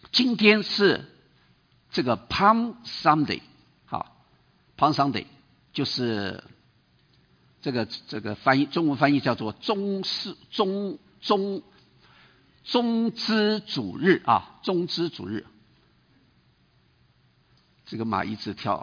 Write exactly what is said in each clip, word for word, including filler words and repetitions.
今天是这个 Palm Sunday， 好 ，Palm Sunday 就是这个这个翻译中文翻译叫做中是中中中之主日啊，中之主日。这个马一直跳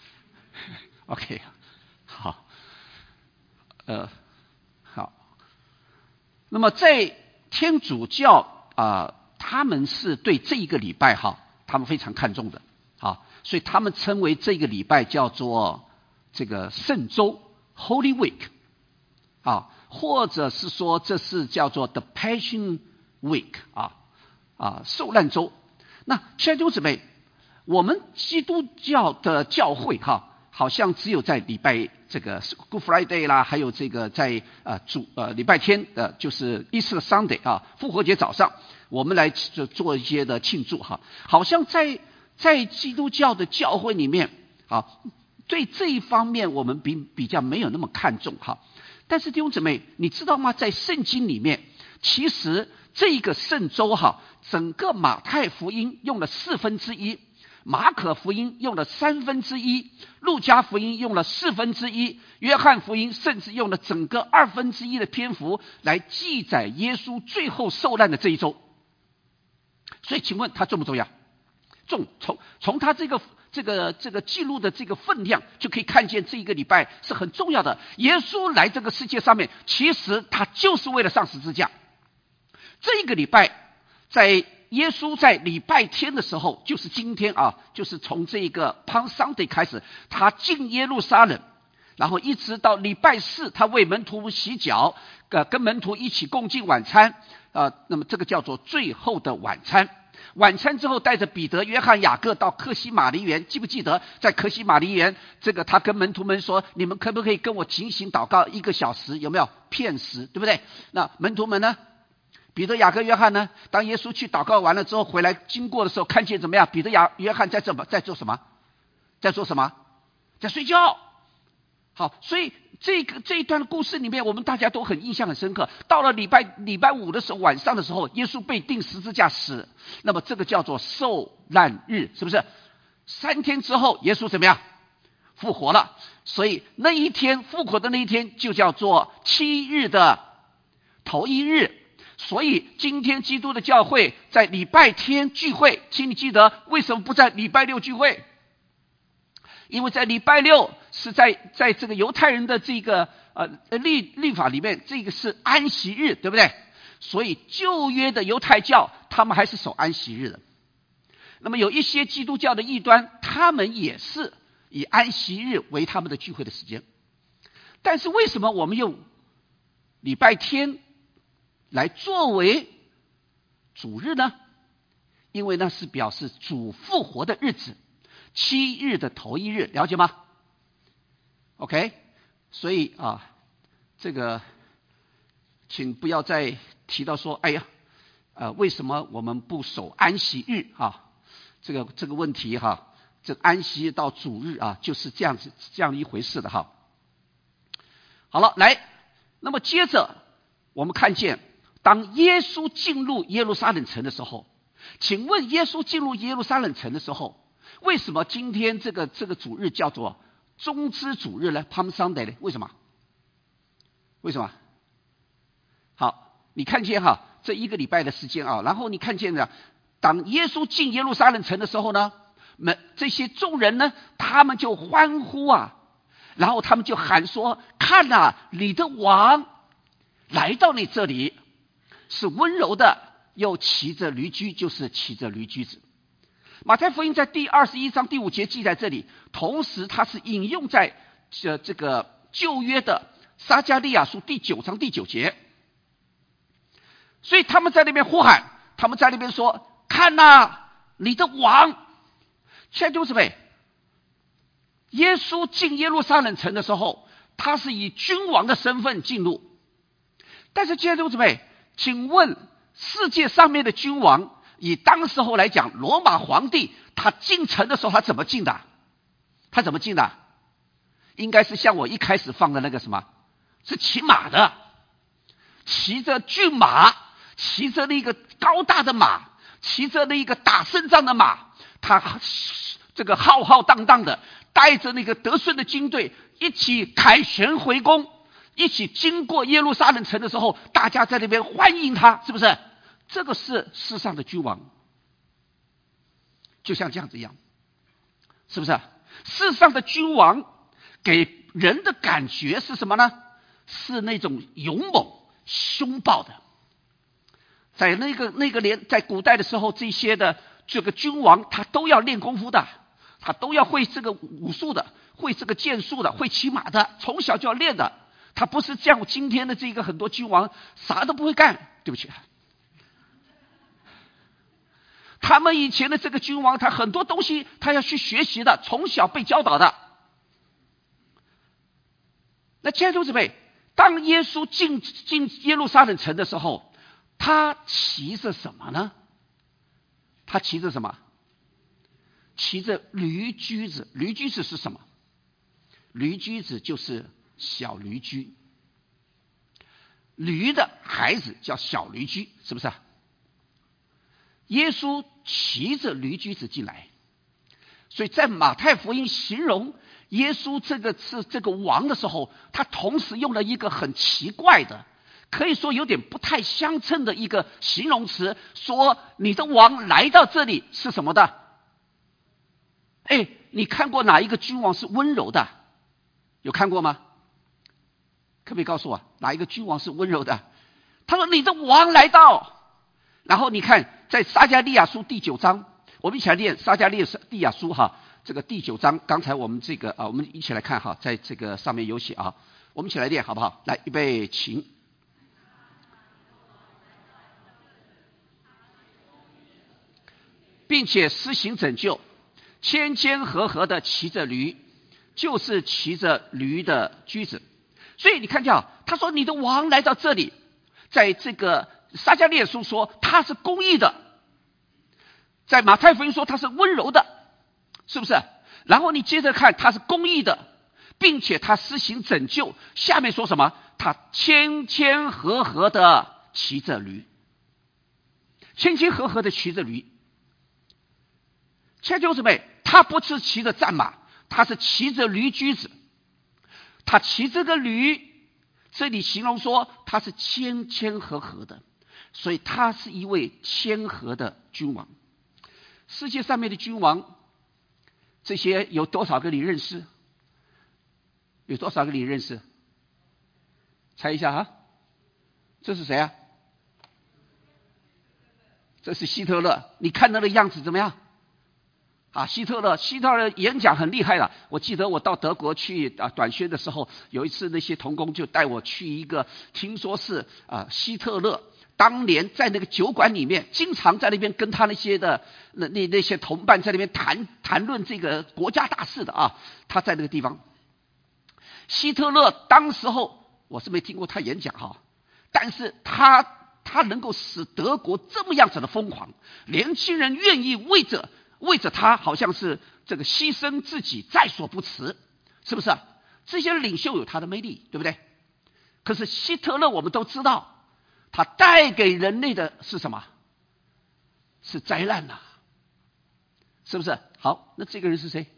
，OK， 好，呃，好。那么在天主教啊、呃，他们是对这一个礼拜哈，他们非常看重的啊，所以他们称为这个礼拜叫做这个圣周 （Holy Week） 啊，或者是说这是叫做 The Passion Week 啊啊，受难周。那亲爱的弟兄姊妹，我们基督教的教会哈，好像只有在礼拜这个 Good Friday 啦，还有这个在呃主呃礼拜天的，就是 Easter Sunday 啊，复活节早上，我们来做一些的庆祝哈。好像在在基督教的教会里面啊，对这一方面我们比比较没有那么看重哈。但是弟兄姊妹，你知道吗？在圣经里面，其实这个圣周哈，整个马太福音用了四分之一。马可福音用了三分之一，路加福音用了四分之一，约翰福音甚至用了整个二分之一的篇幅来记载耶稣最后受难的这一周。所以，请问它重不重要？重。从从它这个这个这个记录的这个分量，就可以看见这一个礼拜是很重要的。耶稣来这个世界上面，其实他就是为了上十字架。这一个礼拜在。耶稣在礼拜天的时候，就是今天啊，就是从这个 Palm Sunday 开始，他进耶路撒冷，然后一直到礼拜四，他为门徒洗脚，呃，跟门徒一起共进晚餐，呃，那么这个叫做最后的晚餐。晚餐之后，带着彼得、约翰、雅各到客西马尼园，记不记得在客西马尼园，这个他跟门徒们说：“你们可不可以跟我警醒祷告一个小时？有没有片时？对不对？”那门徒们呢？彼得、雅各、约翰呢？当耶稣去祷告完了之后回来经过的时候，看见怎么样？彼得、雅约翰在怎么在做什么？在做什么？在睡觉。好，所以这个这一段的故事里面，我们大家都很印象很深刻。到了礼拜礼拜五的时候，晚上的时候，耶稣被钉十字架死，那么这个叫做受难日，是不是？三天之后，耶稣怎么样？复活了。所以那一天复活的那一天，就叫做七日的头一日。所以今天基督的教会在礼拜天聚会，请你记得为什么不在礼拜六聚会？因为在礼拜六是在在这个犹太人的这个呃律律法里面，这个是安息日，对不对？所以旧约的犹太教他们还是守安息日的。那么有一些基督教的异端，他们也是以安息日为他们的聚会的时间。但是为什么我们用礼拜天来作为主日呢？因为那是表示主复活的日子，七日的头一日，了解吗 ？OK， 所以啊，这个请不要再提到说，哎呀，呃，为什么我们不守安息日啊？这个这个问题哈、啊，这安息到主日啊，就是这样子这样一回事的哈。好了，来，那么接着我们看见。当耶稣进入耶路撒冷城的时候，请问耶稣进入耶路撒冷城的时候，为什么今天这个这个主日叫做中之主日呢 ？Palm Sunday 呢？为什么？为什么？好，你看见哈，这一个礼拜的时间啊，然后你看见了，当耶稣进耶路撒冷城的时候呢，们这些众人呢，他们就欢呼啊，然后他们就喊说：“看啊，你的王来到你这里。”是温柔的，又骑着驴驹，就是骑着驴驹子。马太福音在第二十一章第五节记在这里，同时它是引用在这这个旧约的撒迦利亚书第九章第九节。所以他们在那边呼喊，他们在那边说：“看哪、啊，你的王！”亲爱的弟兄姊妹，耶稣进耶路撒冷城的时候，他是以君王的身份进入。但是亲爱的弟兄姊妹，请问世界上面的君王，以当时候来讲，罗马皇帝他进城的时候，他怎么进的？他怎么进的？应该是像我一开始放的那个什么，是骑马的，骑着骏马，骑着那个高大的马， 骑着那个打胜仗的马，他这个浩浩荡荡的带着那个得胜的军队一起凯旋回宫，一起经过耶路撒冷城的时候，大家在那边欢迎他，是不是？这个是世上的君王，就像这样子一样，是不是？世上的君王给人的感觉是什么呢？是那种勇猛凶暴的。在那个那个年，在古代的时候，这些的这个君王他都要练功夫的，他都要会这个武术的，会这个剑术的，会骑马的，从小就要练的。他不是像今天的这个很多君王啥都不会干，对不起。他们以前的这个君王，他很多东西他要去学习的，从小被教导的。那亲爱的弟兄姊妹，当耶稣进进耶路撒冷城的时候，他骑着什么呢？他骑着什么？骑着驴驹子。驴驹子是什么？驴驹子就是小驴驹，驴的孩子叫小驴驹，是不是？耶稣骑着驴驹子进来，所以在马太福音形容耶稣这个是这个王的时候，他同时用了一个很奇怪的，可以说有点不太相称的一个形容词，说你的王来到这里是什么的？哎，你看过哪一个君王是温柔的？有看过吗？可不可以告诉我哪一个君王是温柔的？他说你的王来到。然后你看在撒迦利亚书第九章，我们一起来念撒迦利亚书哈，这个第九章，刚才我们这个啊，我们一起来看哈，在这个上面有写啊，我们一起来念好不好？来，预备，请。并且施行拯救，谦谦和和的骑着驴，就是骑着驴的驹子。所以你看见啊，他说你的王来到这里，在这个撒迦利亚书说他是公义的，在马太福音说他是温柔的，是不是？然后你接着看他是公义的，并且他施行拯救，下面说什么？他谦谦和和的骑着驴，谦谦和和的骑着驴。亲爱的弟兄姊妹，他不是骑着战马，他是骑着驴驹子。他骑这个驴，这里形容说他是谦谦和和的，所以他是一位谦和的君王。世界上面的君王，这些有多少个你认识？有多少个你认识？猜一下啊，这是谁啊？这是希特勒。你看他的样子怎么样？啊，希特勒，希特勒演讲很厉害了。我记得我到德国去啊短宣的时候，有一次那些同工就带我去一个，听说是啊希特勒当年在那个酒馆里面，经常在那边跟他那些的那那那些同伴在那边谈谈论这个国家大事的啊。他在那个地方，希特勒当时候我是没听过他演讲哈，但是他他能够使德国这么样子的疯狂，年轻人愿意为着。为着他好像是这个牺牲自己在所不辞，是不是？这些领袖有他的魅力，对不对？可是希特勒我们都知道，他带给人类的是什么？是灾难呐、啊，是不是？好，那这个人是谁？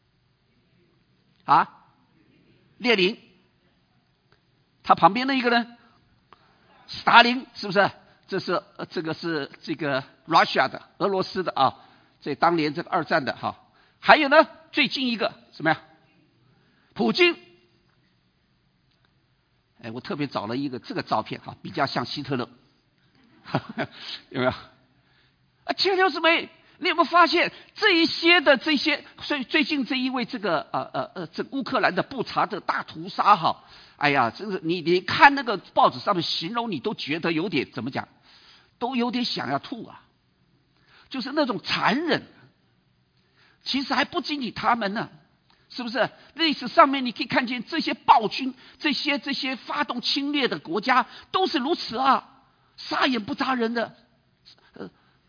啊，列宁。他旁边的一个呢？斯大林，是不是？这是这个是这个 Russia 的，俄罗斯的啊。在当年这个二战的哈，还有呢，最近一个什么呀？普京。哎，我特别找了一个这个照片哈，比较像希特勒，有没有？啊，亲爱的弟兄姊妹，你有没有发现这一些的这些？所以最近这一位这个呃呃呃，这乌克兰的布查的大屠杀哈，哎呀，真是你你看那个报纸上面形容，你都觉得有点怎么讲，都有点想要吐啊。就是那种残忍，其实还不仅仅他们呢，是不是？历史上面你可以看见这些暴君，这些这些发动侵略的国家都是如此啊，杀眼不眨人的，呃，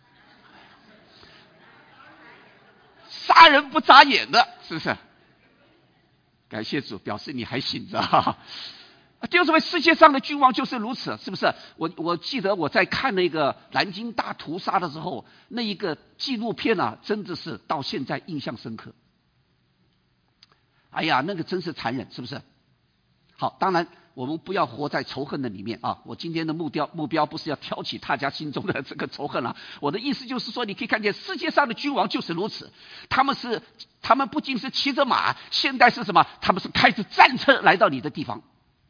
杀人不眨眼的，是不是？感谢主，表示你还醒着哈。 弟兄姊妹，世界上的君王就是如此，是不是？我我记得我在看那个南京大屠杀的时候，那一个纪录片啊，真的是到现在印象深刻。哎呀，那个真是残忍，是不是？好，当然我们不要活在仇恨的里面啊！我今天的目标目标不是要挑起大家心中的这个仇恨啊，我的意思就是说，你可以看见世界上的君王就是如此，他们是他们不仅是骑着马，现在是什么？他们是开着战车来到你的地方。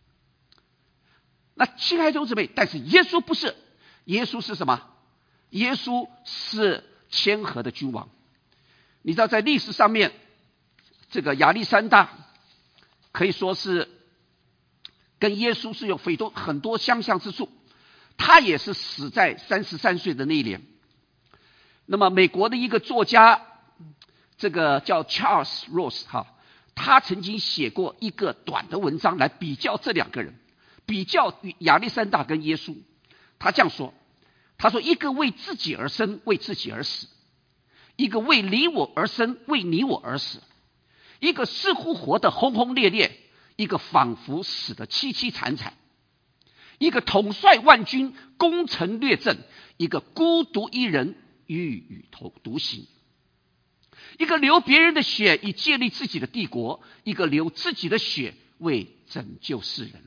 那亲爱的弟兄姊妹，但是耶稣不是，耶稣是什么？耶稣是谦和的君王。你知道，在历史上面，这个亚历山大可以说是跟耶稣是有非多很多相像之处，他也是死在三十三岁的那一年。那么美国的一个作家，这个叫 Charles Ross 哈，他曾经写过一个短的文章来比较这两个人，比较亚历山大跟耶稣。他这样说，他说一个为自己而生，为自己而死；一个为你我而生，为你我而死。一个似乎活得轰轰烈烈，一个仿佛死得凄凄惨惨；一个统帅万军，攻城略阵，一个孤独一人，郁郁独行；一个流别人的血以建立自己的帝国，一个流自己的血为拯救世人。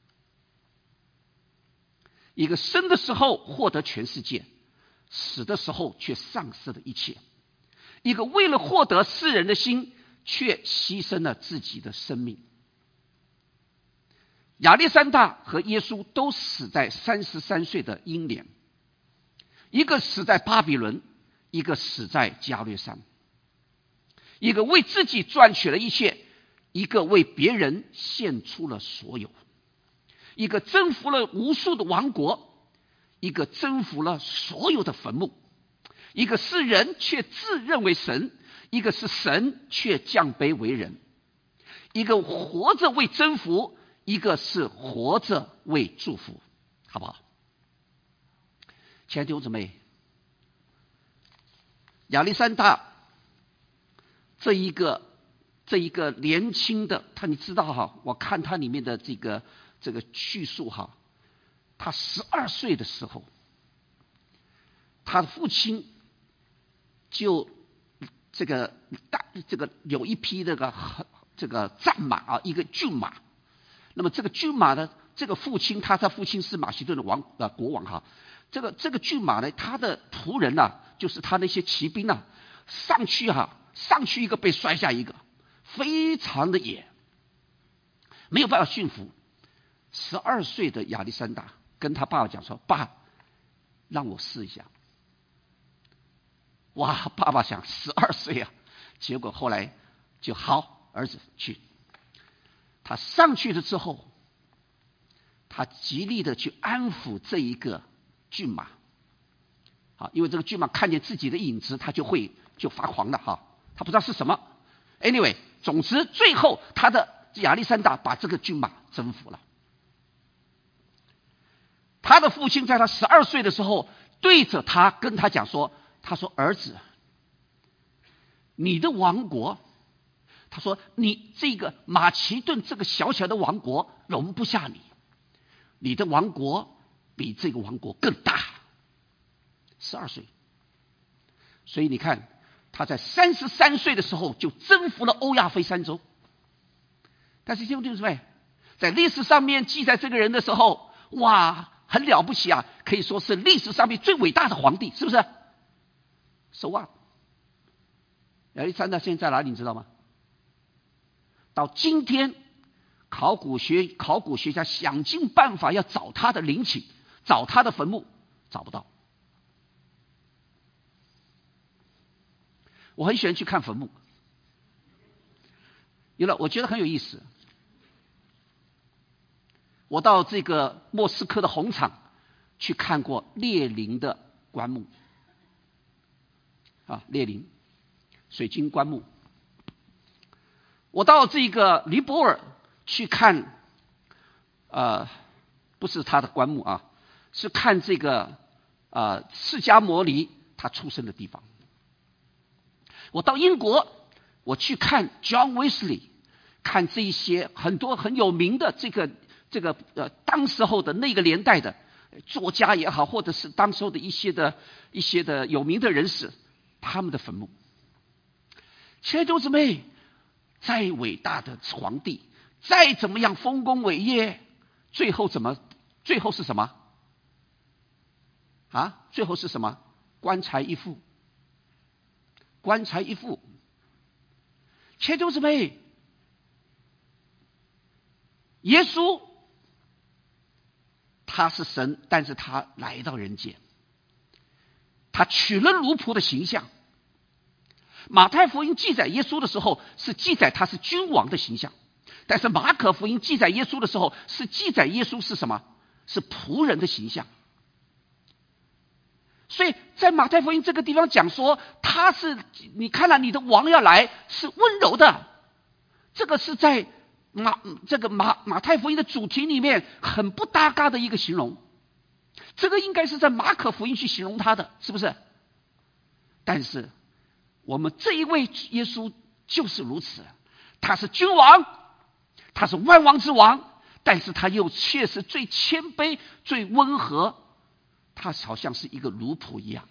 一个生的时候获得全世界，死的时候却丧失了一切；一个为了获得世人的心，却牺牲了自己的生命。亚历山大和耶稣都死在三十三岁的英年，一个死在巴比伦，一个死在加略山。一个为自己赚取了一切，一个为别人献出了所有。一个征服了无数的王国，一个征服了所有的坟墓。一个是人却自认为神，一个是神却降卑为人。一个活着为征服，一个是活着为祝福，好不好？亲爱的弟兄姊妹，亚历山大这一个这一个年轻的他，你知道哈？我看他里面的这个这个叙述哈，他十二岁的时候，他的父亲就这个大这个有一匹这个这个战马啊，一个骏马。那么这个骏马呢，这个父亲他他父亲是马其顿的王呃国王哈。这个这个骏马呢，他的仆人呐、啊，就是他那些骑兵呐、啊，上去哈、啊，上去一个被摔下一个，非常的野，没有办法驯服。十二岁的亚历山大跟他爸爸讲说：“爸，让我试一下。”哇，爸爸想十二岁啊，结果后来就好，儿子去。他上去了之后，他极力的去安抚这一个骏马，啊，因为这个骏马看见自己的影子，他就会就发狂了哈，他不知道是什么。Anyway， 总之最后他的亚历山大把这个骏马征服了。他的父亲在他十二岁的时候，对着他跟他讲说：“他说儿子，你的王国，他说你这个马其顿这个小小的王国容不下你，你的王国比这个王国更大。”十二岁，所以你看他在三十三岁的时候就征服了欧亚非三洲。但是兄弟姊妹，在历史上面记载这个人的时候，哇，很了不起啊，可以说是历史上面最伟大的皇帝，是不是？ So what？ 亚历山大现在在哪里你知道吗？到今天考古学考古学家想尽办法要找他的陵寝，找他的坟墓，找不到。我很喜欢去看坟墓，有了，我觉得很有意思。我到这个莫斯科的红场去看过列宁的棺木，啊，列宁水晶棺木。我到这个尼泊尔去看，呃，不是他的棺木啊，是看这个呃释迦牟尼他出生的地方。我到英国，我去看 John Wesley， 看这一些很多很有名的这个这个呃当时候的那个年代的作家也好，或者是当时候的一些的一些的有名的人士，他们的坟墓。亲爱的弟兄姊妹，再伟大的皇帝，再怎么样丰功伟业，最后怎么？最后是什么？啊，最后是什么？棺材一副，棺材一副。亲爱的弟兄姊妹，耶稣他是神，但是他来到人间，他取了奴仆的形象。马太福音记载耶稣的时候是记载他是君王的形象，但是马可福音记载耶稣的时候是记载耶稣是什么？是仆人的形象。所以在马太福音这个地方讲说，他是你看了你的王要来是温柔的，这个是在马这个马马太福音的主题里面很不搭嘎的一个形容，这个应该是在马可福音去形容他的，是不是？但是我们这一位耶稣就是如此，他是君王，他是万王之王，但是他又却是最谦卑最温和，他好像是一个奴仆一样。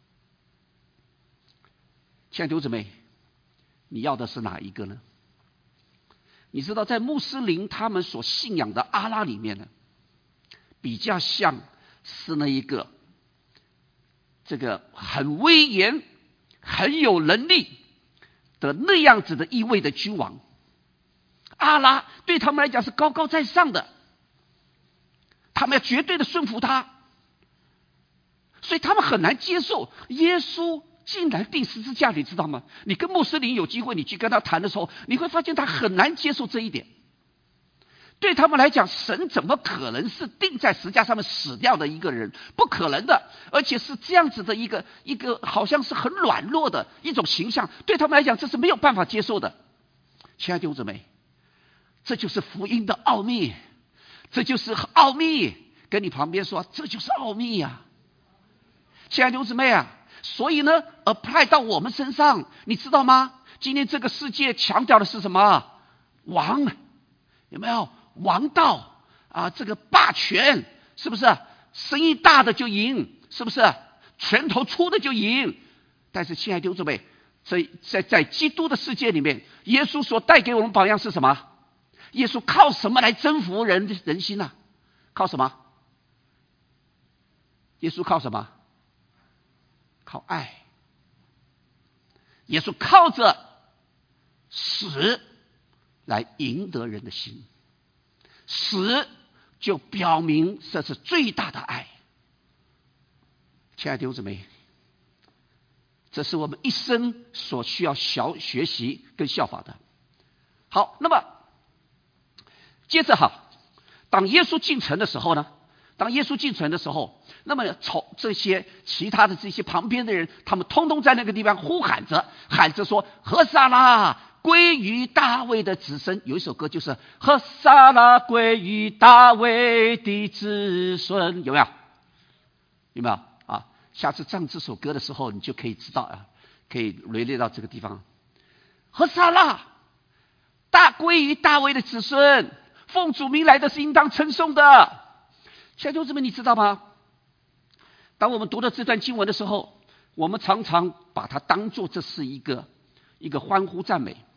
亲爱的弟兄姊妹，你要的是哪一个呢？你知道在穆斯林他们所信仰的阿拉里面呢，比较像是那一个这个很威严很有能力的那样子的一位的君王。阿拉对他们来讲是高高在上的，他们要绝对的顺服他，所以他们很难接受耶稣竟然钉十字架，你知道吗？你跟穆斯林有机会你去跟他谈的时候，你会发现他很难接受这一点。对他们来讲，神怎么可能是钉在十字架上面死掉的一个人？不可能的，而且是这样子的一个一个好像是很软弱的一种形象，对他们来讲这是没有办法接受的。亲爱的弟兄姊妹，这就是福音的奥秘，这就是奥秘。跟你旁边说，这就是奥秘呀、啊！亲爱的弟兄姊妹啊，所以呢 apply 到我们身上，你知道吗？今天这个世界强调的是什么？王，有没有？王道啊，这个霸权，是不是？声音大的就赢，是不是？拳头粗的就赢。但是亲爱的弟兄姊妹，在在在基督的世界里面，耶稣所带给我们榜样是什么？耶稣靠什么来征服人人心呢、啊？靠什么？耶稣靠什么？靠爱。耶稣靠着死来赢得人的心，死就表明这是最大的爱。亲爱的弟兄姊妹，这是我们一生所需要小学习跟效法的。好，那么接着哈，当耶稣进城的时候呢，当耶稣进城的时候，那么从这些其他的这些旁边的人，他们通通在那个地方呼喊着，喊着说：“何撒那归于大卫的子孙。”有一首歌就是“何撒那归于大卫的子孙”，有没有？有没有啊？下次唱这首歌的时候，你就可以知道啊，可以罗列到这个地方。何撒那大归于大卫的子孙，奉主名来的是应当称颂的。亲爱的弟兄姊妹，你知道吗？当我们读到这段经文的时候，我们常常把它当作这是一个一个欢呼赞美。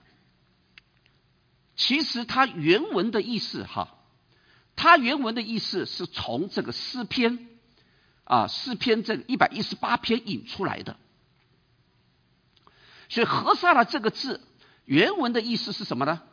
其实它原文的意思哈，它原文的意思是从这个诗篇啊诗篇这一百一十八篇引出来的。所以何撒那这个字原文的意思是什么呢？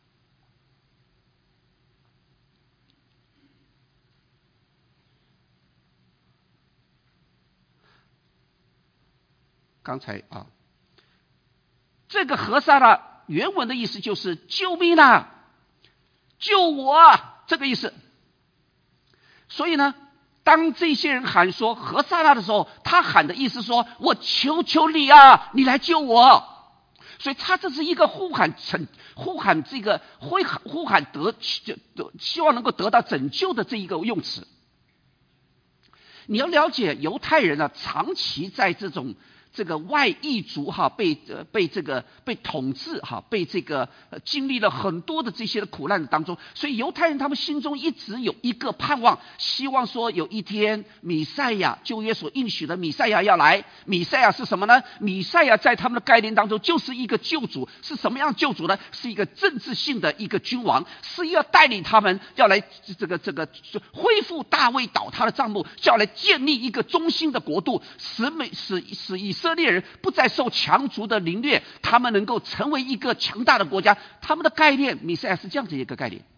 刚才啊，这个何撒那原文的意思就是救命啊，救我啊，这个意思。所以呢，当这些人喊说何撒那的时候，他喊的意思说：“我求求你啊，你来救我。”所以他这是一个呼喊拯呼喊这个呼喊呼喊得得希望能够得到拯救的这一个用词。你要了解犹太人啊，长期在这种这个外异族哈，被呃被这个被统治哈，被这个、呃、经历了很多的这些的苦难当中，所以犹太人他们心中一直有一个盼望，希望说有一天弥赛亚，旧约所应许的弥赛亚要来。弥赛亚是什么呢？弥赛亚在他们的概念当中就是一个救主，是什么样的救主呢？是一个政治性的一个君王，是要带领他们要来这个这个恢复大卫倒塌的帐幕，要来建立一个中心的国度，使美使使以色列人不再受强族的凌虐，他们能够成为一个强大的国家。他们的概念，弥赛亚是这样子一个概念。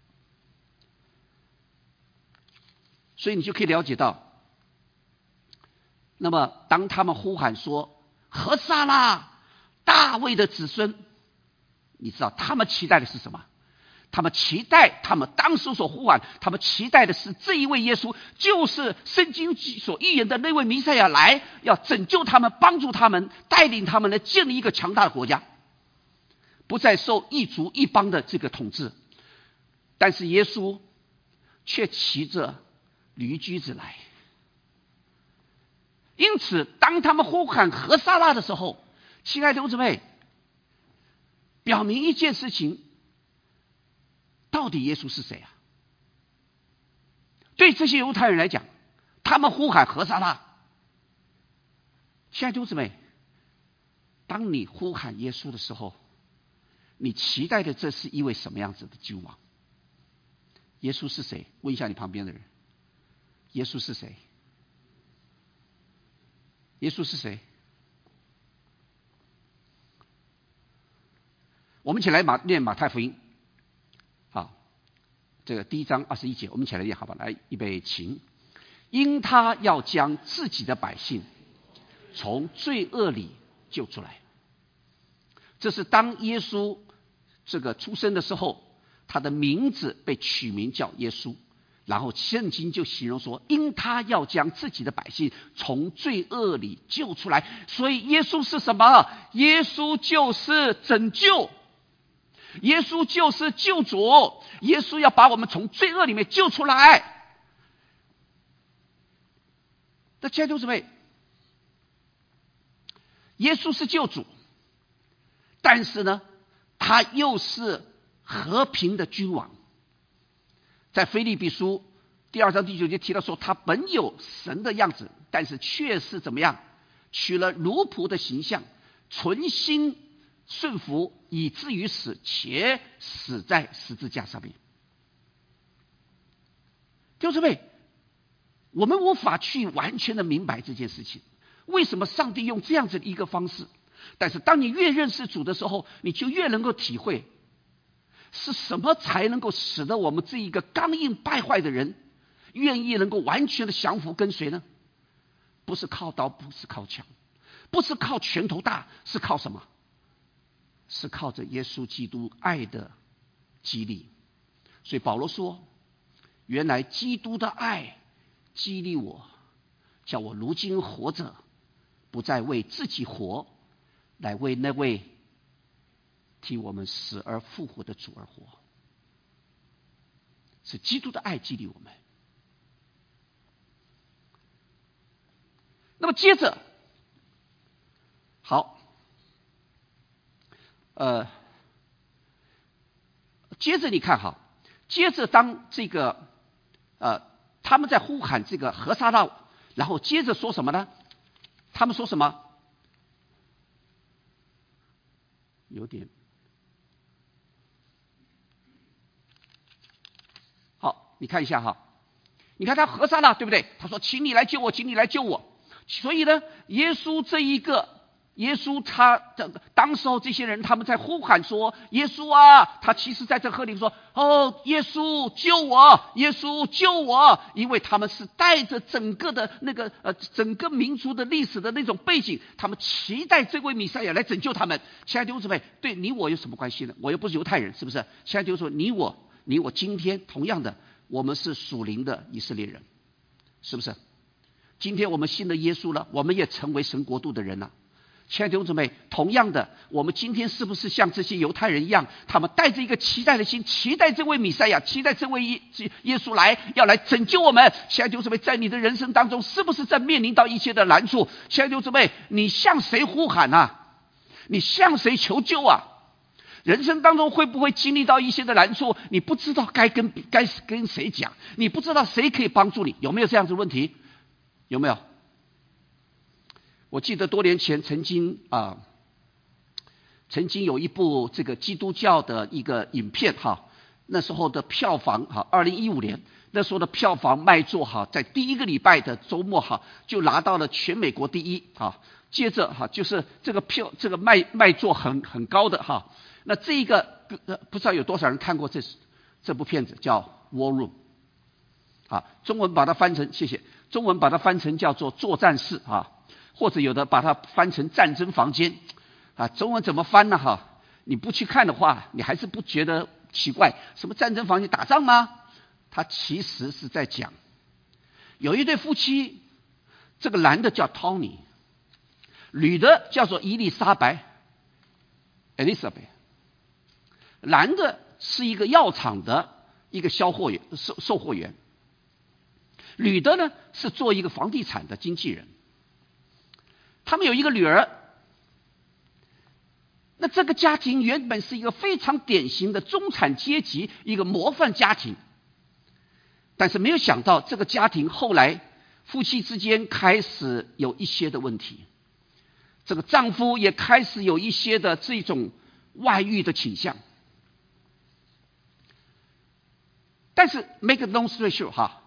所以你就可以了解到，那么当他们呼喊说何沙拉大卫的子孙，你知道他们期待的是什么？他们期待，他们当时所呼喊，他们期待的是这一位耶稣，就是圣经所预言的那位弥赛亚来，要拯救他们，帮助他们，带领他们来建立一个强大的国家，不再受异族异邦的这个统治。但是耶稣却骑着驴驹子来。因此当他们呼喊何沙拉的时候，亲爱的弟兄姊妹，表明一件事情，到底耶稣是谁啊？对这些犹太人来讲，他们呼喊何沙拉。亲爱的弟兄姊妹，当你呼喊耶稣的时候，你期待的这是一位什么样子的君王？耶稣是谁？问一下你旁边的人，耶稣是谁？耶稣是谁？我们一起来马念马太福音，好，这个第一章二十一节，我们一起来念，好吧？来，预备，请。因他要将自己的百姓从罪恶里救出来。这是当耶稣这个出生的时候，他的名字被取名叫耶稣。然后圣经就形容说，因他要将自己的百姓从罪恶里救出来。所以耶稣是什么？耶稣就是拯救，耶稣就是救主，耶稣要把我们从罪恶里面救出来。那亲爱的弟兄姊妹，耶稣是救主，但是呢，他又是和平的君王。在腓立比书第二章第九节提到说，他本有神的样子，但是却是怎么样？取了奴仆的形象，存心顺服，以至于死，且死在十字架上面。弟兄姊妹，我们无法去完全的明白这件事情，为什么上帝用这样子的一个方式？但是当你越认识主的时候，你就越能够体会，是什么才能够使得我们这一个刚硬败坏的人愿意能够完全的降服跟随呢？不是靠刀，不是靠枪，不是靠拳头大，是靠什么？是靠着耶稣基督爱的激励。所以保罗说，原来基督的爱激励我，叫我如今活着，不再为自己活，来为那位替我们死而复活的主而活。是基督的爱激励我们。那么接着，好，呃，接着你看哈，接着当这个呃他们在呼喊这个何沙拉，然后接着说什么呢？他们说什么？有点。好，你看一下哈，你看他何沙拉对不对？他说：“请你来救我，请你来救我。”所以呢，耶稣这一个，耶稣他当时候这些人他们在呼喊说：“耶稣啊！”他其实在这喝里说：“哦，耶稣救我，耶稣救我！”因为他们是带着整个的那个呃整个民族的历史的那种背景，他们期待这位弥赛亚来拯救他们。亲爱的弟兄姊妹，对你我有什么关系呢？我又不是犹太人，是不是？亲爱的弟兄姊妹，你我你我今天同样的，我们是属灵的以色列人，是不是？今天我们信了耶稣了，我们也成为神国度的人了。 亲爱的弟兄姊妹，同样的，我们今天是不是像这些犹太人一样，他们带着一个期待的心，期待这位弥赛亚，期待这位耶耶稣来，要来拯救我们？亲爱的弟兄姊妹，在你的人生当中，是不是在面临到一切的难处？亲爱的弟兄姊妹，你向谁呼喊啊？你向谁求救啊？人生当中会不会经历到一些的难处？你不知道该跟该跟谁讲，你不知道谁可以帮助你，有没有这样子的问题？有没有？我记得多年前曾经啊、呃，曾经有一部这个基督教的一个影片哈，那时候的票房哈，二零一五年那时候的票房卖座哈，在第一个礼拜的周末哈，就拿到了全美国第一啊。接着哈，就是这个票这个卖卖座很很高的哈。那这一个不知道有多少人看过这这部片子叫《War Room》啊，中文把它翻成谢谢，中文把它翻成叫做作战室啊。或者有的把它翻成战争房间啊，中文怎么翻呢？哈，你不去看的话，你还是不觉得奇怪。什么战争房间打仗吗？它其实是在讲，有一对夫妻，这个男的叫 Tony， 女的叫做伊丽莎白 Elizabeth， 男的是一个药厂的一个销货员售售货员，女的呢是做一个房地产的经纪人。他们有一个女儿，那这个家庭原本是一个非常典型的中产阶级，一个模范家庭，但是没有想到这个家庭后来夫妻之间开始有一些的问题，这个丈夫也开始有一些的这种外遇的倾向。但是 make a long story short 哈，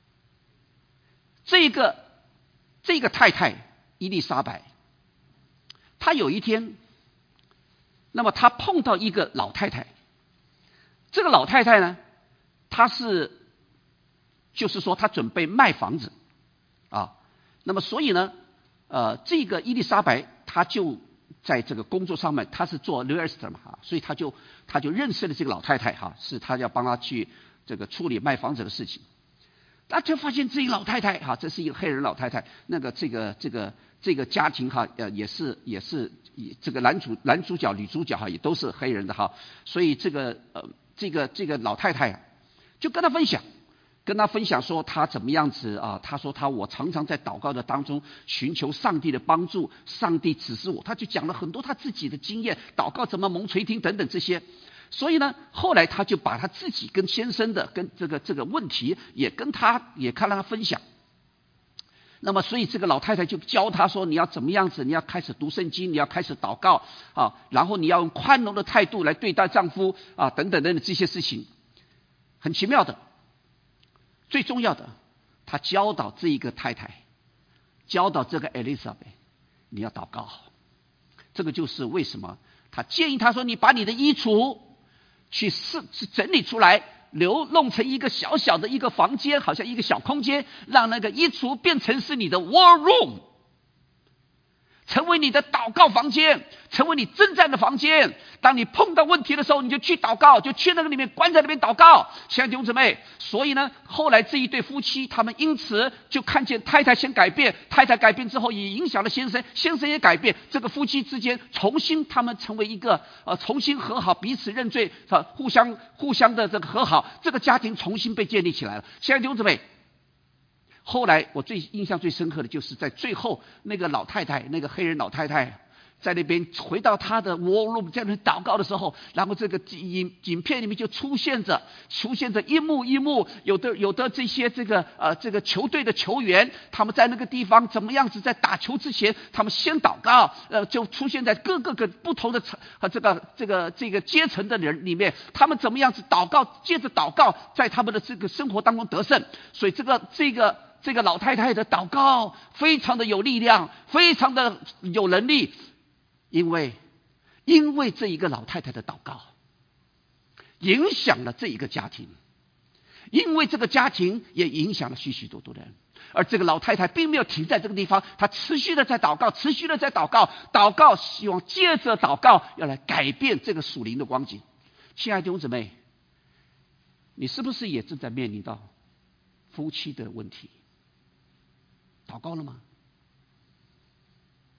这个这个太太伊丽莎白，她有一天，那么她碰到一个老太太。这个老太太呢，她是，就是说她准备卖房子啊。那么所以呢，呃，这个伊丽莎白她就在这个工作上面，她是做 real estate 嘛哈，所以她就她就认识了这个老太太哈，是她要帮她去这个处理卖房子的事情。那就发现这一老太太哈，这是一个黑人老太太，那个这个这个这个家庭哈，呃，也是也是这个男主男主角女主角哈，也都是黑人的哈，所以这个呃这个这个老太太啊，就跟他分享，跟他分享说他怎么样子啊，他说他我常常在祷告的当中寻求上帝的帮助，上帝指示我，他就讲了很多他自己的经验，祷告怎么蒙垂听等等这些。所以呢，后来他就把他自己跟先生的跟这个这个问题也跟他也看让他分享。那么，所以这个老太太就教他说，你要怎么样子，你要开始读圣经，你要开始祷告啊，然后你要用宽容的态度来对待丈夫啊，等等等等这些事情，很奇妙的。最重要的，他教导这一个太太，教导这个 Elizabeth， 你要祷告。这个就是为什么他建议他说，你把你的衣橱去是整理出来，留弄成一个小小的一个房间，好像一个小空间，让那个衣橱变成是你的 war room， 成为你的祷告房间，成为你征战的房间。当你碰到问题的时候，你就去祷告，就去那个里面关在那边祷告。亲爱的弟兄姊妹，所以呢，后来这一对夫妻，他们因此就看见太太先改变，太太改变之后也影响了先生，先生也改变，这个夫妻之间重新他们成为一个呃重新和好，彼此认罪，啊，互相互相的这个和好，这个家庭重新被建立起来了。亲爱的弟兄姊妹，后来我最印象最深刻的就是在最后那个老太太，那个黑人老太太在那边回到她的 war room 在那祷告的时候，然后这个影影片里面就出现着出现着一幕一幕，有的有的这些这个呃这个球队的球员，他们在那个地方怎么样子，在打球之前，他们先祷告，呃，就出现在各个个不同的层和这个这个这个阶层的人里面，他们怎么样子祷告，接着祷告，在他们的这个生活当中得胜。所以这个这个这个老太太的祷告非常的有力量，非常的有能力。因为，因为这一个老太太的祷告，影响了这一个家庭，因为这个家庭也影响了许许多多人，而这个老太太并没有停在这个地方，她持续的在祷告，持续的在祷告，祷告，希望接着祷告要来改变这个属灵的光景。亲爱的弟兄姊妹，你是不是也正在面临到夫妻的问题？祷告了吗？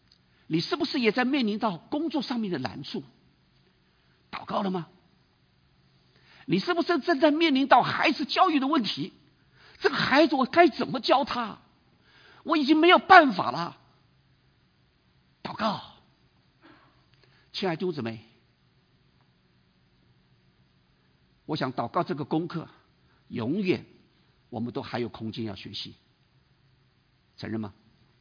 你是不是也在面临到工作上面的难处？祷告了吗？你是不是正在面临到孩子教育的问题？这个孩子我该怎么教他？我已经没有办法了。祷告，亲爱的弟兄姊妹，我想祷告这个功课，永远我们都还有空间要学习，承认吗？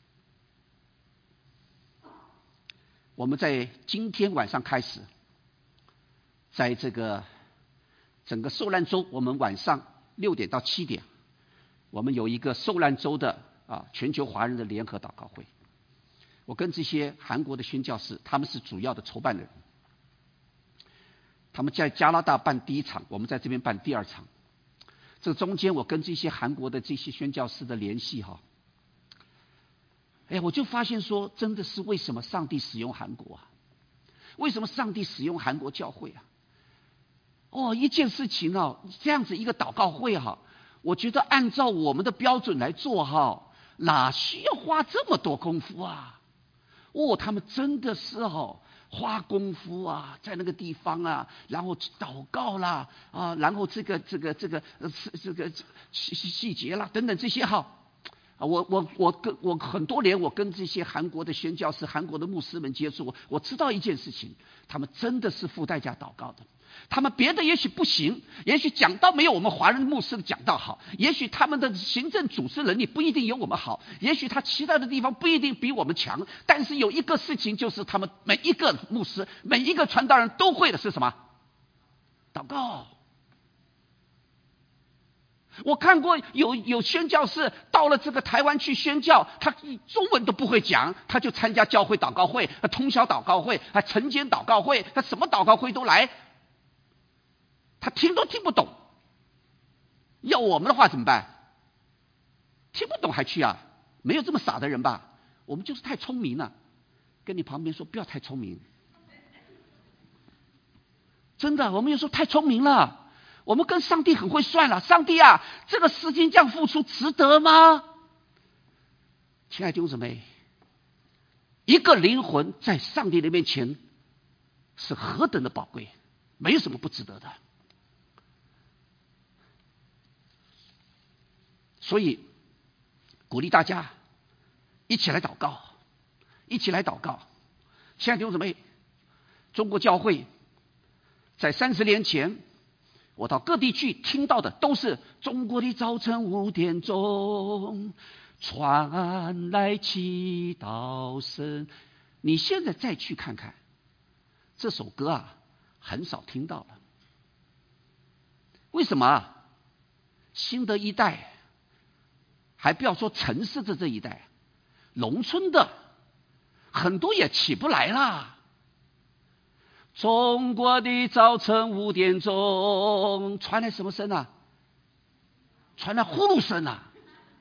我们在今天晚上开始，在这个整个受难周，我们晚上六点到七点，我们有一个受难周的啊全球华人的联合祷告会。我跟这些韩国的宣教士，他们是主要的筹办人。他们在加拿大办第一场，我们在这边办第二场。这中间我跟这些韩国的这些宣教士的联系哈，哎，我就发现说，真的是为什么上帝使用韩国啊？为什么上帝使用韩国教会啊？哦，一件事情哦，这样子一个祷告会哈，我觉得按照我们的标准来做哈，哪需要花这么多功夫啊？哦，他们真的是哦，花功夫啊，在那个地方啊，然后祷告啦啊，然后这个这个这个呃这个细细节啦等等这些哈。啊，我我我跟我很多年，我跟这些韩国的宣教士、韩国的牧师们接触，我我知道一件事情，他们真的是付代价祷告的。他们别的也许不行，也许讲道没有我们华人牧师的讲道好，也许他们的行政组织能力不一定有我们好，也许他其他的地方不一定比我们强，但是有一个事情就是他们每一个牧师、每一个传道人都会的是什么？祷告。我看过有有宣教士到了这个台湾去宣教，他中文都不会讲，他就参加教会祷告会、通宵祷告会、还晨间祷告会，他什么祷告会都来，他听都听不懂。要我们的话怎么办？听不懂还去啊？没有这么傻的人吧？我们就是太聪明了。跟你旁边说不要太聪明，真的，我们有时候太聪明了。我们跟上帝很会算了，上帝啊，这个时间这样付出值得吗？亲爱的弟兄姊妹，一个灵魂在上帝的面前是何等的宝贵，没有什么不值得的。所以鼓励大家一起来祷告，一起来祷告。亲爱的弟兄姊妹，中国教会在三十年前，我到各地去听到的都是中国的早晨五点钟传来祈祷声。你现在再去看看这首歌啊，很少听到了。为什么啊？新的一代，还不要说城市的这一代，农村的很多也起不来啦。中国的早晨五点钟传来什么声啊？传来呼噜声啊！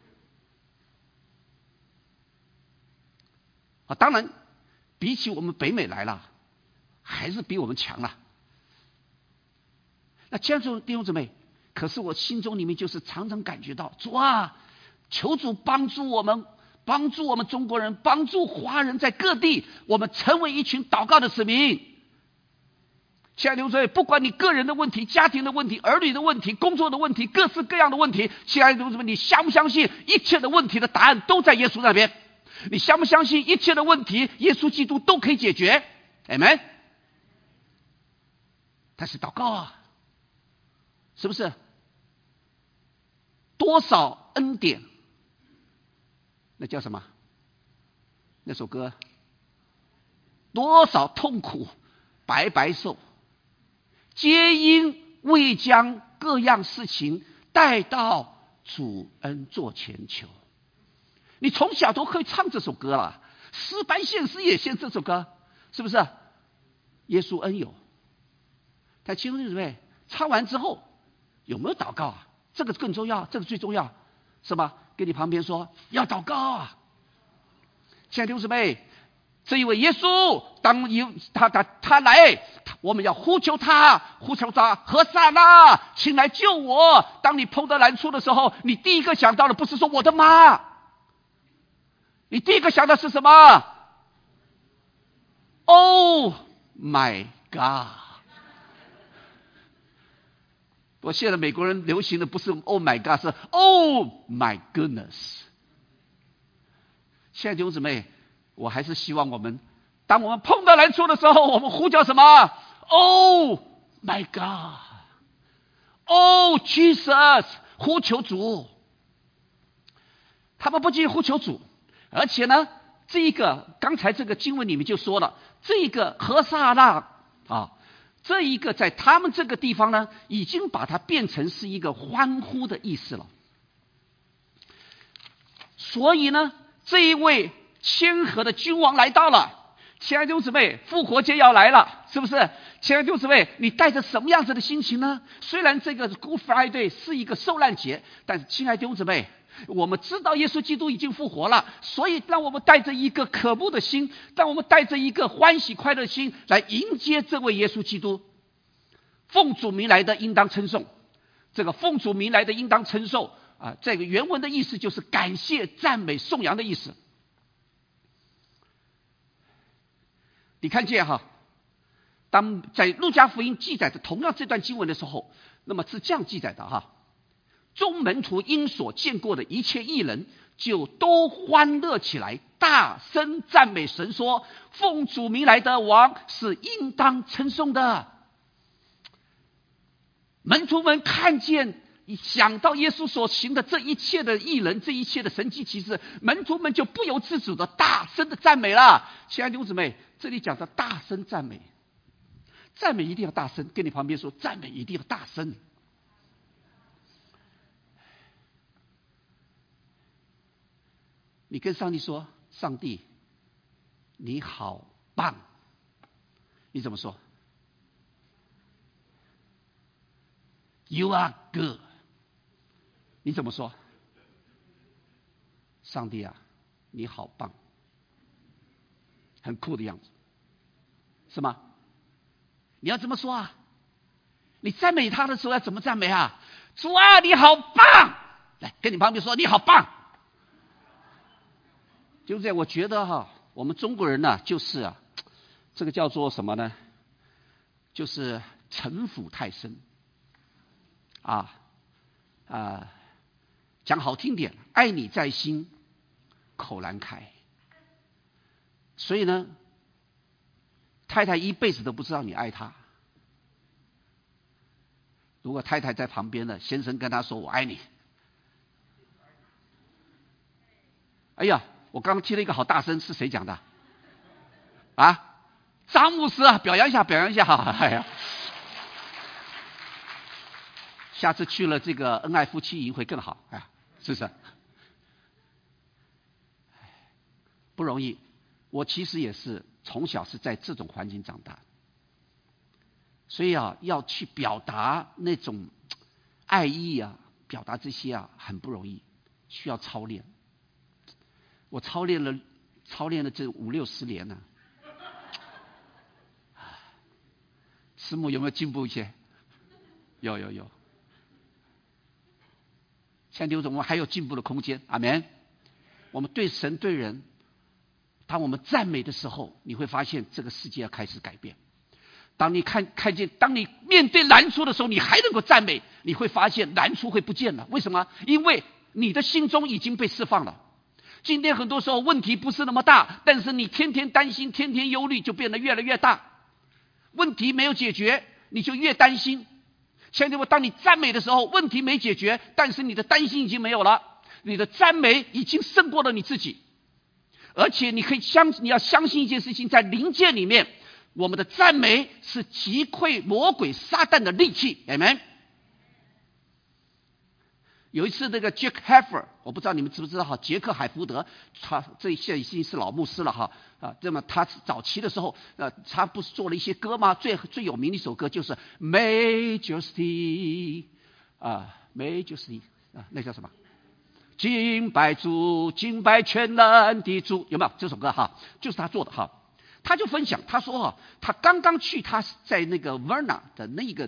啊，当然，比起我们北美来了，还是比我们强了。那亲爱的弟兄姊妹，可是我心中里面就是常常感觉到，主啊，求主帮助我们，帮助我们中国人，帮助华人在各地，我们成为一群祷告的子民。亲爱的弟兄姊妹，不管你个人的问题、家庭的问题、儿女的问题、工作的问题、各式各样的问题，亲爱的弟兄姊妹，你相不相信一切的问题的答案都在耶稣那边？你相不相信一切的问题耶稣基督都可以解决？阿们。但是祷告啊，是不是多少恩典？那叫什么？那首歌，多少痛苦白白受，皆因未将各样事情带到主恩座前求。你从小都可以唱这首歌了，诗班献诗也献这首歌，是不是？耶稣恩有。但亲爱的姊妹，唱完之后有没有祷告啊？这个更重要，这个最重要，是吧？跟你旁边说要祷告啊！亲爱的弟兄姊妹，这一位耶稣，当有他他他来，我们要呼求他，呼求他，何塞那，请来救我。当你碰到难处的时候，你第一个想到的不是说我的妈，你第一个想到是什么？ my God。我现在美国人流行的不是 Oh my God， 是 Oh my goodness。现在弟兄姊妹，我还是希望我们，当我们碰到难处的时候，我们呼叫什么 ？Oh my God，Oh Jesus， 呼求主。他们不仅呼求主，而且呢，这一个刚才这个经文里面就说了，这一个何撒那啊。这一个在他们这个地方呢，已经把它变成是一个欢呼的意思了。所以呢，这一位谦和的君王来到了，亲爱的弟兄姊妹，复活节要来了，是不是？亲爱的弟兄姊妹，你带着什么样子的心情呢？虽然这个 Good Friday 是一个受难节，但是亲爱的弟兄姊妹，我们知道耶稣基督已经复活了，所以让我们带着一个渴慕的心，让我们带着一个欢喜快乐的心来迎接这位耶稣基督。奉主名来的应当称颂，这个奉主名来的应当称颂啊，这个原文的意思就是感谢、赞美、颂扬的意思。你看见哈，当在路加福音记载的同样这段经文的时候，那么是这样记载的哈。众门徒因所见过的一切异人，就都欢乐起来，大声赞美神说：奉主名来的王是应当称颂的。门徒们看见想到耶稣所行的这一切的异人，这一切的神迹奇事，门徒们就不由自主的大声的赞美了。亲爱的弟兄姊妹，这里讲的大声赞美，赞美一定要大声，跟你旁边说，赞美一定要大声。你跟上帝说，上帝你好棒，你怎么说？ You are good， 你怎么说？上帝啊你好棒，很酷的样子，是吗？你要怎么说啊？你赞美他的时候要怎么赞美啊？主啊你好棒，来跟你旁边说你好棒。就这样，我觉得哈，我们中国人呢、啊，就是啊，这个叫做什么呢？就是城府太深，啊啊，讲好听点，爱你在心，口难开。所以呢，太太一辈子都不知道你爱她。如果太太在旁边呢，先生跟她说我爱你，哎呀。我刚刚听了一个好大声，是谁讲的？啊，张牧师啊，表扬一下，表扬一下，哎呀，下次去了这个恩爱夫妻营会更好，哎呀，是不是？不容易，我其实也是从小是在这种环境长大，所以啊，要去表达那种爱意啊，表达这些啊，很不容易，需要操练。我操练了，操练了这五六十年了。师母有没有进步一些？有有有。像刘总，我们还有进步的空间。阿们。我们对神对人，当我们赞美的时候，你会发现这个世界要开始改变。当你看看见，当你面对难处的时候，你还能够赞美，你会发现难处会不见了。为什么？因为你的心中已经被释放了。今天很多时候问题不是那么大，但是你天天担心，天天忧虑，就变得越来越大。问题没有解决，你就越担心。亲爱的，当你赞美的时候，问题没解决，但是你的担心已经没有了，你的赞美已经胜过了你自己。而且你可以相，你要相信一件事情，在灵界里面，我们的赞美是击溃魔鬼撒旦的利器。阿们。有一次，那个 Jack Heffer， 我不知道你们知不知道哈，杰克海福德，他这现在已经是老牧师了哈啊。那么他早期的时候，呃，他不是做了一些歌吗？最最有名的一首歌就是 Majesty 啊 ，Majesty 啊，那叫什么？敬拜主，敬拜全能的主，有没有这首歌哈？就是他做的哈。他就分享，他说哈，他刚刚去他在那个 Verna 的那个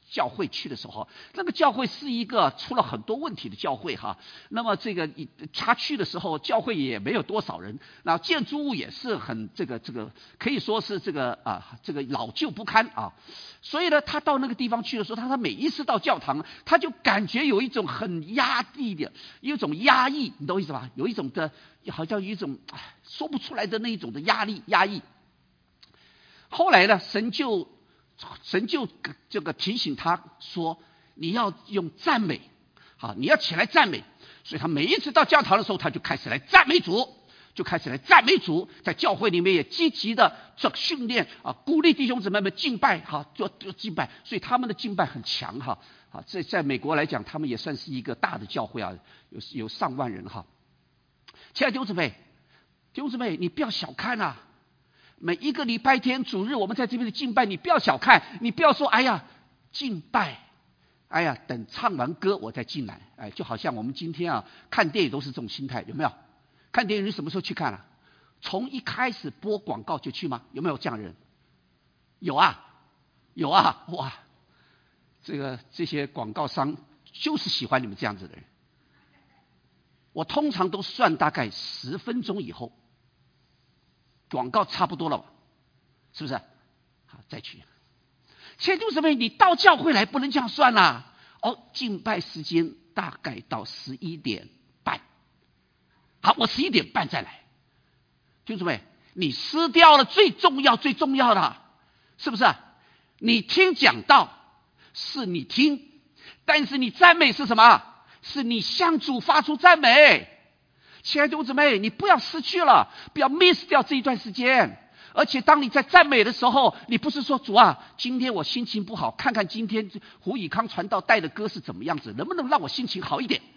教会去的时候，那个教会是一个出了很多问题的教会哈。那么这个他去的时候，教会也没有多少人，那建筑物也是很这个这个可以说是这个啊这个老旧不堪啊。所以呢，他到那个地方去的时候，他他每一次到教堂，他就感觉有一种很压抑的，有一种压抑，你懂我意思吧？有一种的，好像有一种说不出来的那一种的压力压抑。后来呢，神就。神就这个提醒他说：“你要用赞美，好，你要起来赞美。”所以他每一次到教堂的时候，他就开始来赞美主，就开始来赞美主。在教会里面也积极的做训练啊，鼓励弟兄姊妹们敬拜，哈，做做敬拜。所以他们的敬拜很强哈，啊，在在美国来讲，他们也算是一个大的教会啊，有有上万人哈。亲爱的弟兄姊妹，弟兄姊妹，你不要小看啊。每一个礼拜天主日，我们在这边的敬拜，你不要小看，你不要说哎呀敬拜，哎呀等唱完歌我再进来，哎，就好像我们今天啊看电影都是这种心态，有没有？看电影你什么时候去看啊？从一开始播广告就去吗？有没有这样的人？有啊，有啊，哇，这个这些广告商就是喜欢你们这样子的人。我通常都算大概十分钟以后。广告差不多了吧，是不是？好，再去。现在就是为你到教会来不能这样算啦、啊。哦，敬拜时间大概到十一点半。好，我十一点半再来。弟兄姊妹，你失掉了最重要最重要的，是不是？你听讲道是你听，但是你赞美是什么？是你向主发出赞美。亲爱的弟兄姊妹，你不要失去了，不要 miss 掉这一段时间。而且当你在赞美的时候，你不是说主啊，今天我心情不好，看看今天胡以康传道带的歌是怎么样子，能不能让我心情好一点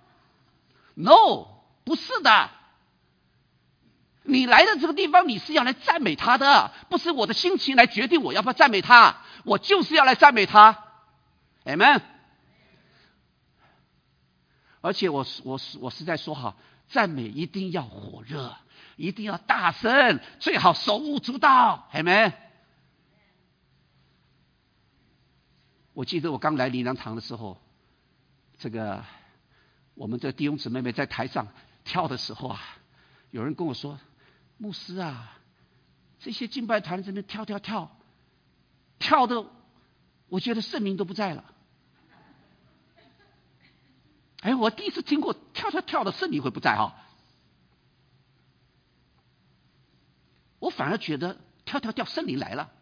？No， 不是的。你来的这个地方，你是要来赞美他的，不是我的心情来决定我要不要赞美他，我就是要来赞美他。Amen。而且我我我是在说哈。赞美一定要火热，一定要大声，最好手舞足蹈，有没有？我记得我刚来灵粮堂的时候，这个我们这弟兄姊妹们在台上跳的时候啊，有人跟我说：“牧师啊，这些敬拜团在那边跳跳跳，跳的，我觉得圣灵都不在了。”哎，我第一次听过跳跳跳的圣灵会不在哈、哦，我反而觉得跳跳跳圣灵来了。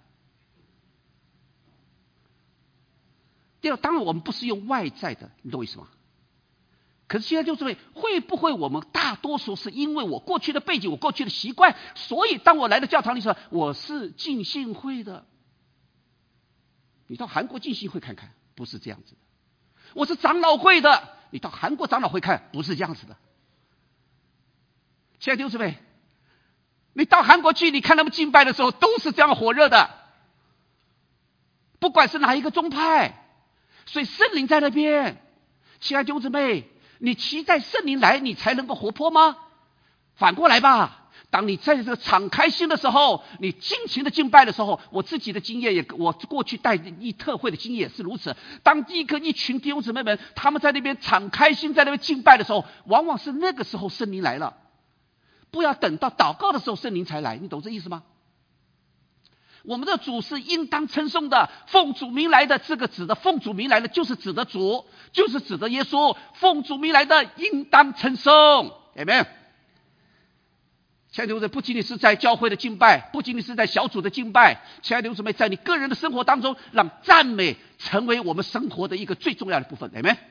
第二，当然我们不是用外在的，你懂我意思吗？可是现在就是会不会我们大多数是因为我过去的背景，我过去的习惯，所以当我来到教堂里说我是浸信会的，你到韩国浸信会看看，不是这样子的。我是长老会的。你到韩国长老会看，不是这样子的。亲爱的弟兄姊妹，你到韩国去，你看他们敬拜的时候，都是这样火热的，不管是哪一个宗派，所以圣灵在那边。亲爱的弟兄姊妹，你期待圣灵来，你才能够活泼吗？反过来吧。当你在这个敞开心的时候，你尽情的敬拜的时候，我自己的经验也，我过去带一特会的经验也是如此。当一个一群弟兄姊妹们他们在那边敞开心，在那边敬拜的时候，往往是那个时候圣灵来了，不要等到祷告的时候圣灵才来，你懂这意思吗？我们的主是应当称颂的，奉主名来的，这个指的奉主名来的就是指的主，就是指的耶稣，奉主名来的应当称颂，有没有？亲爱的弟兄姊妹，不仅仅是在教会的敬拜，不仅仅是在小组的敬拜，亲爱的弟兄姊妹，在你个人的生活当中，让赞美成为我们生活的一个最重要的部分，有没有？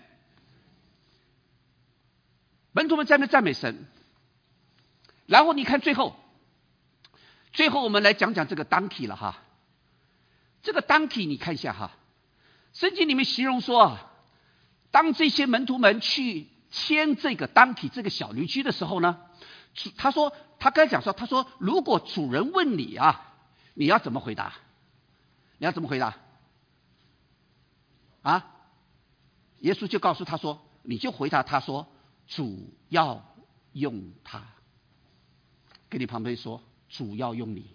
门徒们在那赞美神，然后你看最后，最后我们来讲讲这个 donkey 了哈。这个 donkey 你看一下哈，圣经里面形容说，当这些门徒们去牵这个 donkey 这个小驴驹的时候呢，他说，他刚才讲说，他说，如果主人问你啊，你要怎么回答？你要怎么回答？啊？耶稣就告诉他说，你就回答他说，主要用他。跟你旁边说，主要用你。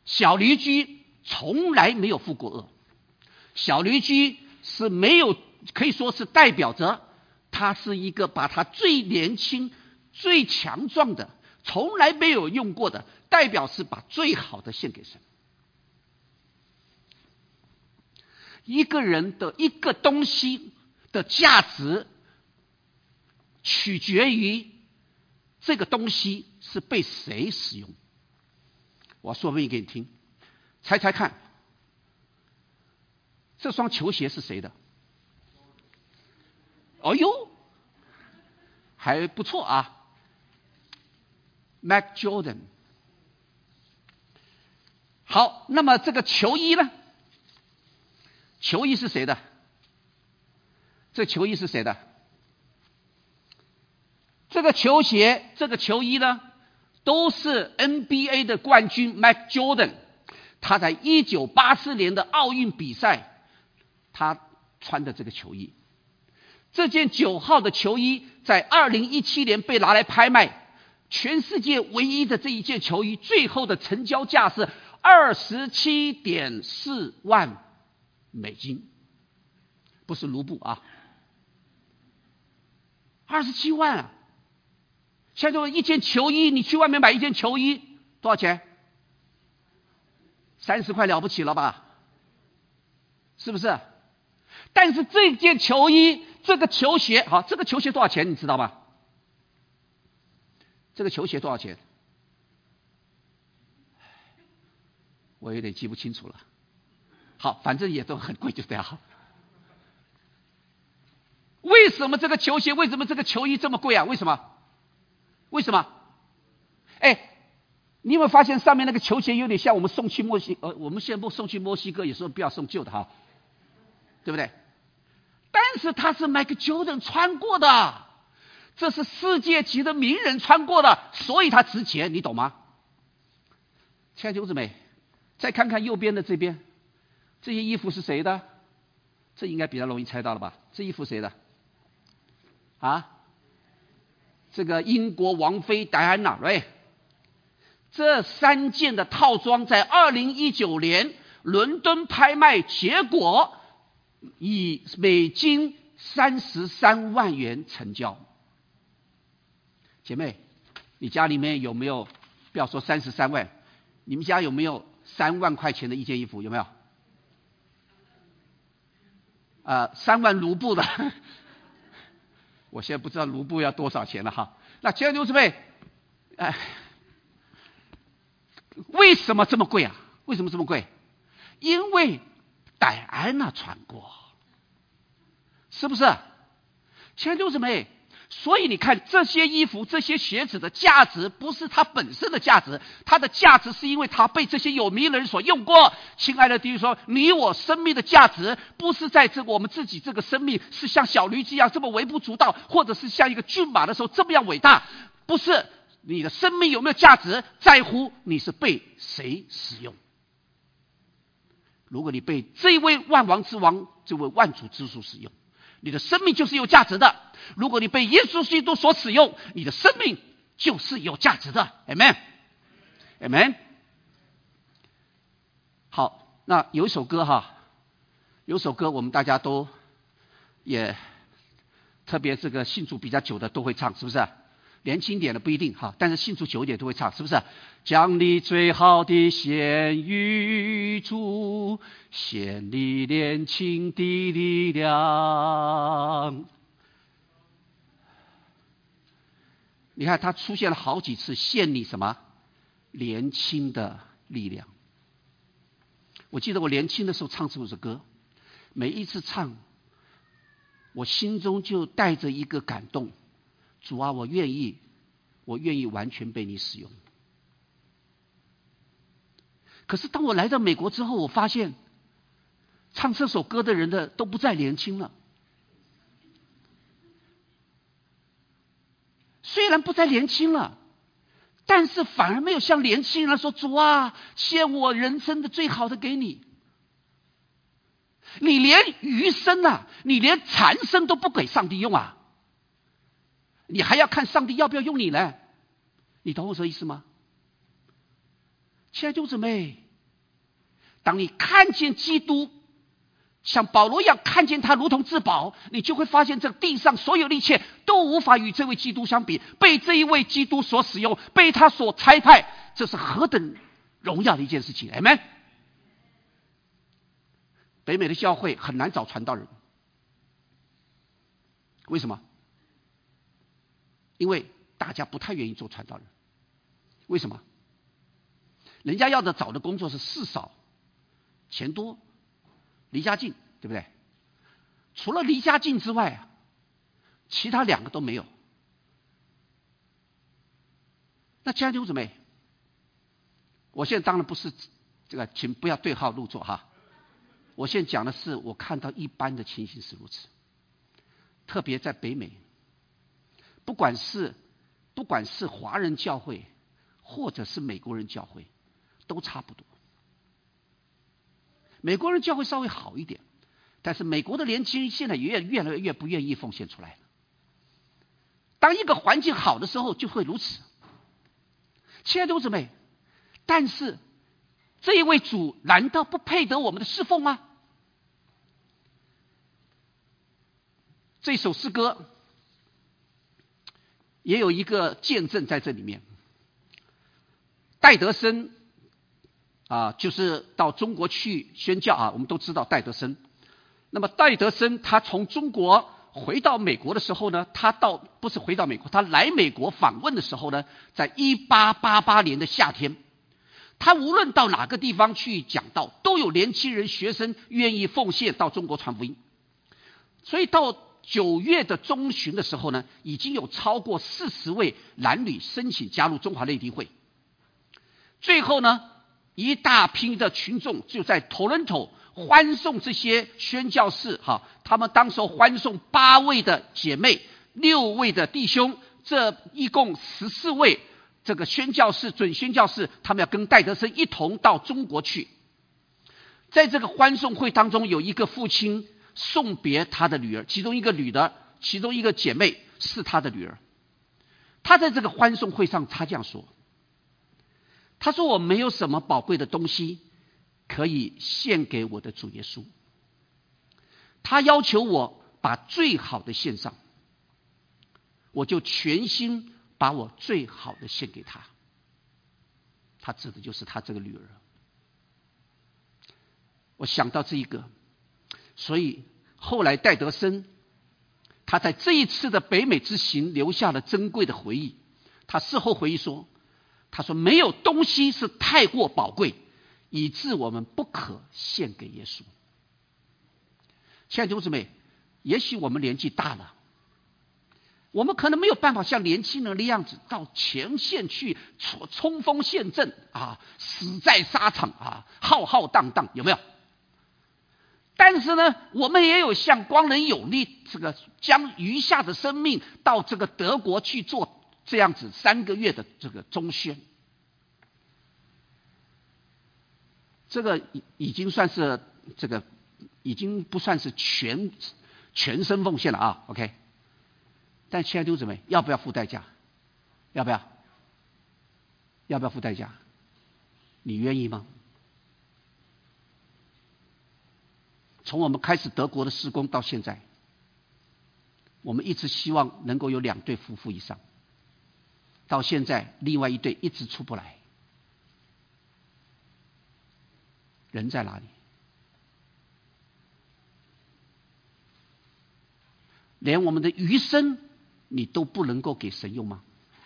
小驴驹从来没有负过恶，小驴驹是没有，可以说是代表着他是一个把他最年轻最强壮的从来没有用过的，代表是把最好的献给神。一个人的一个东西的价值取决于这个东西是被谁使用。我说明给你听，猜猜看，这双球鞋是谁的？哦呦，还不错啊 ，Mac Jordan。好，那么这个球衣呢？球衣是谁的？这球衣是谁的？这个球鞋、这个球衣呢，都是 N B A 的冠军 Mac Jordan。他在一九八四年的奥运比赛，他穿的这个球衣。这件九号的球衣在二零一七年被拿来拍卖，全世界唯一的这一件球衣，最后的成交价是二十七点四万美金，不是卢布啊，二十七万啊！现在一件球衣，你去外面买一件球衣多少钱？三十块了不起了吧？是不是？但是这件球衣，这个球鞋，好，这个球鞋多少钱？你知道吗？这个球鞋多少钱？我有点记不清楚了。好，反正也都很贵，就这样。为什么这个球鞋，为什么这个球衣这么贵啊？为什么？为什么？哎，你有没有发现上面那个球鞋有点像我们送去墨西呃，我们现在不送去墨西哥，有时候不要送旧的哈，对不对？但是它是 Michael Jordan 穿过的，这是世界级的名人穿过的，所以它值钱，你懂吗？亲爱的弟兄姊妹，再看看右边的这边，这些衣服是谁的？这应该比较容易猜到了吧？这衣服谁的？啊？这个英国王妃戴安娜，对。这三件的套装在二零一九年伦敦拍卖，结果以美金三十三万元成交。姐妹，你家里面有没有？不要说三十三万，你们家有没有三万块钱的一件衣服？有没有？呃，三万卢布的。我现在不知道卢布要多少钱了哈。那亲爱的弟兄姊妹，哎，为什么这么贵啊？为什么这么贵？因为戴安娜穿过，是不是？亲爱的弟兄姊妹，所以你看这些衣服、这些鞋子的价值，不是它本身的价值，它的价值是因为它被这些有名人所用过。亲爱的弟兄说，你我生命的价值，不是在这个我们自己这个生命是像小驴子一样这么微不足道，或者是像一个骏马的时候这么样伟大，不是。你的生命有没有价值，在乎你是被谁使用。如果你被这位万王之王、这位万主之主使用，你的生命就是有价值的。如果你被耶稣基督所使用，你的生命就是有价值的。 Amen Amen。 好，那有一首歌哈，有一首歌我们大家都也特别这个信主比较久的都会唱，是不是？年轻点的不一定哈，但是信主久一点都会唱，是不是？将你最好的献于主，献你年轻的力量。你看他出现了好几次，献你什么？年轻的力量。我记得我年轻的时候唱这首歌，每一次唱，我心中就带着一个感动。主啊，我愿意，我愿意完全被你使用。可是当我来到美国之后，我发现唱这首歌的人的都不再年轻了。虽然不再年轻了，但是反而没有像年轻人说：“主啊，献我人生的最好的给你。”你连余生啊，你连残生都不给上帝用啊！你还要看上帝要不要用你呢？你懂我这意思吗？亲爱的弟兄姊妹， 当你看见基督，像保罗一样看见他如同至宝，你就会发现这地上所有的一切都无法与这位基督相比。被这一位基督所使用，被他所差派，这是何等荣耀的一件事情。 Amen。 北美的教会很难找传道人，为什么？因为大家不太愿意做传道人。为什么？人家要的找的工作是事少钱多离家近，对不对？除了离家近之外啊，其他两个都没有。那亲爱的弟兄姊妹，我现在当然不是这个，请不要对号入座哈。我现在讲的是我看到一般的情形是如此，特别在北美，不管是不管是华人教会或者是美国人教会，都差不多。美国人教会稍微好一点，但是美国的年轻人现在也越来越不愿意奉献出来了。当一个环境好的时候，就会如此。亲爱的弟兄姊妹，但是这一位主难道不配得我们的侍奉吗？这首诗歌也有一个见证在这里面。戴德生啊，就是到中国去宣教啊，我们都知道戴德生。那么戴德生他从中国回到美国的时候呢，他到不是回到美国，他来美国访问的时候呢，在一八八八年的夏天，他无论到哪个地方去讲道，都有年轻人学生愿意奉献到中国传福音。所以到九月的中旬的时候呢，已经有超过四十位男女申请加入中华内地会。最后呢，一大批的群众就在 Toronto 欢送这些宣教士哈，他们当时欢送八位的姐妹，六位的弟兄，这一共十四位这个宣教士准宣教士，他们要跟戴德生一同到中国去。在这个欢送会当中，有一个父亲送别他的女儿，其中一个女的，其中一个姐妹是他的女儿。他在这个欢送会上，他这样说：他说我没有什么宝贵的东西可以献给我的主耶稣，他要求我把最好的献上，我就全心把我最好的献给他。他指的就是他这个女儿。我想到这一个，所以后来戴德生他在这一次的北美之行留下了珍贵的回忆。他事后回忆说，他说没有东西是太过宝贵，以致我们不可献给耶稣。亲爱的弟兄姊妹，也许我们年纪大了，我们可能没有办法像年轻人的样子到前线去冲锋陷阵啊，死在沙场啊，浩浩荡荡，有没有？但是呢，我们也有像光仁有力这个将余下的生命到这个德国去做这样子三个月的这个中宣，这个已经算是这个已经不算是全全身奉献了啊 ，OK。但亲爱的弟兄姊妹，要不要付代价？要不要？要不要付代价？你愿意吗？从我们开始德国的事工到现在，我们一直希望能够有两对夫妇以上，到现在另外一对一直出不来，人在哪里？连我们的余生你都不能够给神用吗？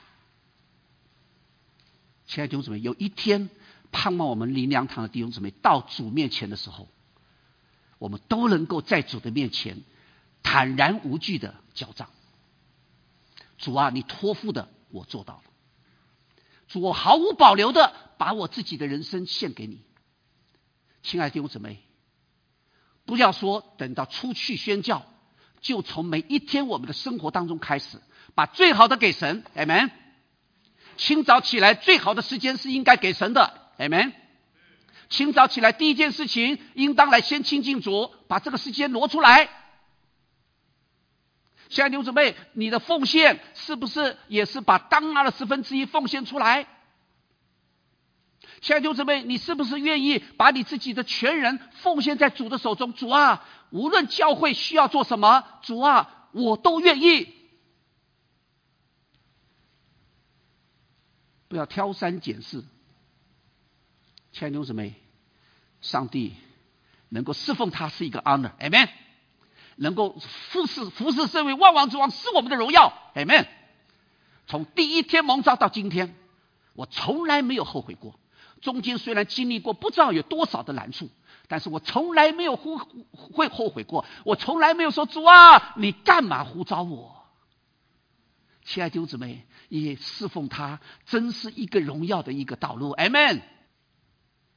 亲爱的弟兄姊妹，有一天盼望我们灵粮堂的弟兄姊妹到主面前的时候，我们都能够在主的面前坦然无惧的交账。主啊，你托付的我做到了。主，我毫无保留的把我自己的人生献给你。亲爱的弟兄姊妹，不要说等到出去宣教，就从每一天我们的生活当中开始，把最好的给神。 Amen。 清早起来最好的时间是应该给神的。 Amen。清早起来第一件事情应当来先亲近主，把这个时间挪出来。亲爱的弟兄姊妹，你的奉献是不是也是把当纳的十分之一奉献出来？ 亲爱的弟兄姊妹，你是不是愿意把你自己的全人奉献在主的手中？主啊，无论教会需要做什么，主啊，我都愿意。不要挑三拣四。亲爱的弟兄姊妹，上帝能够侍奉他是一个 honor， amen。能够服侍服侍这位万王之王是我们的荣耀 ，amen。从第一天蒙召到今天，我从来没有后悔过。中间虽然经历过不知道有多少的难处，但是我从来没有呼会后悔过。我从来没有说主啊，你干嘛呼召我？亲爱的弟兄姊妹，也侍奉他真是一个荣耀的一个道路 ，amen。